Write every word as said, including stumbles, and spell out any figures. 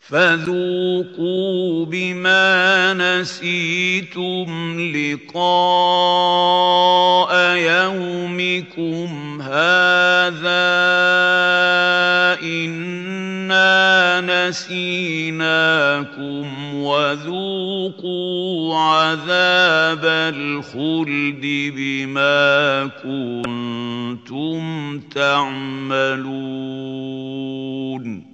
فذوقوا بما نسيتم لقاء يومكم هذا إنا نسيناكم وذوقوا عذاب الخلد بما كنتم تعملون